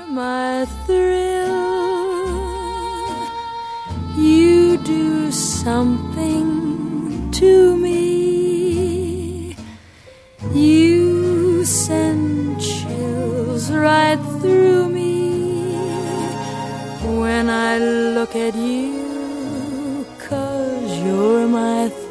my thrill. You do something to me. You send chills right through me when I look at you, 'cause you're my thrill.